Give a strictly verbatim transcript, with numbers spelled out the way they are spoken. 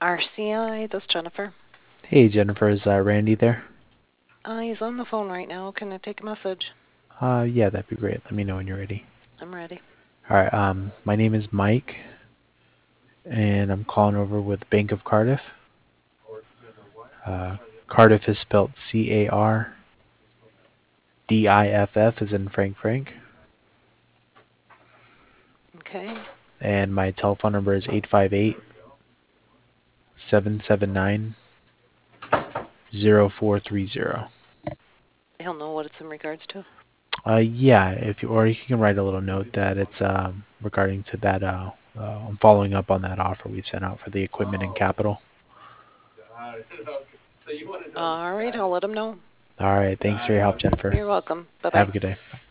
R C I, this is Jennifer. Hey Jennifer, is uh, Randy there? Uh, he's on the phone right now. Can I take a message? Uh, yeah, that'd be great. Let me know when you're ready. I'm ready. All right. Um, my name is Mike, and I'm calling over with Bank of Cardiff. Uh, Cardiff is spelled C A R D I F F, as in Frank Frank. Okay. And my telephone number is eight five eight, seven seven nine, zero four three zero. He'll know what it's in regards to. Uh, yeah, if you, or you can write a little note that it's um, regarding to that. Uh, uh, I'm following up on that offer we sent out for the equipment and capital. All right, I'll let him know. All right. Thanks for your help, Jennifer. You're welcome. Have Bye-bye. a good day.